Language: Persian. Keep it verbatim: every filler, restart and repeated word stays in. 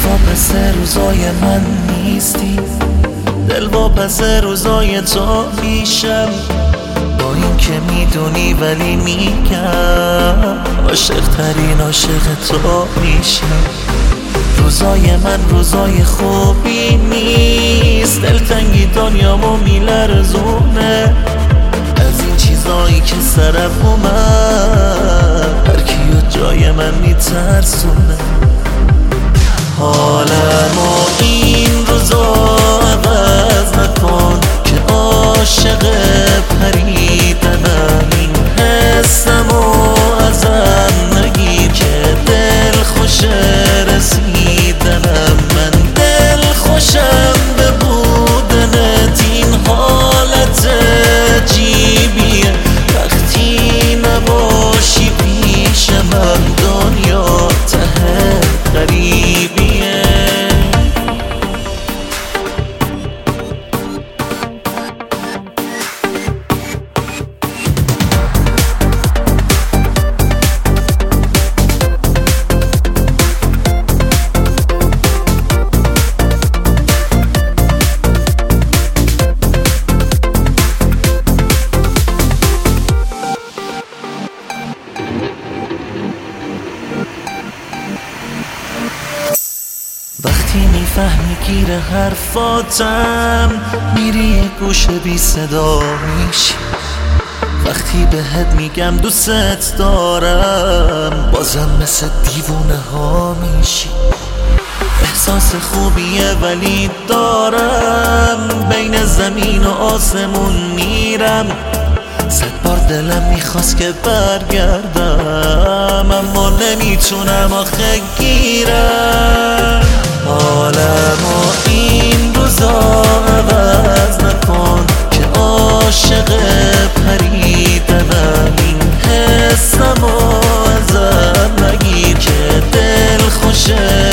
پس روزای من نیستی، دل پس روزای تو میشم. با این که میدونی ولی میگم عاشق ترین عاشق تو میشم. روزای من روزای خوبی نیست، دلتنگی دنیامو میلرزونه از این چیزایی که سرم اومد، هر کیو جای من میترسونه. حالمو این روزا عوض نکن که عاشق پریدنم، این حسمو ازم نگیر که دل خوش رسیدنم. من دل خوشم به بودنت، این حالت عجیبیه وقتی نباشی پیشم، دنیا ته غریبیه. وقتی میفهمی گیر حرفاتم، میری یه گوشه بی صدا میشی. وقتی بهت میگم دوست دارم، بازم مثل دیوونه ها میشی. احساس خوبیه ولی دارم، بین زمین و آسمون میرم. صد بار دلم میخواست که برگردم، اما نمیتونم آخه گیرم. حالمو این روزا عوض نکن که عاشق پریدنم، این حسمو ازم نگیر که دل خوشه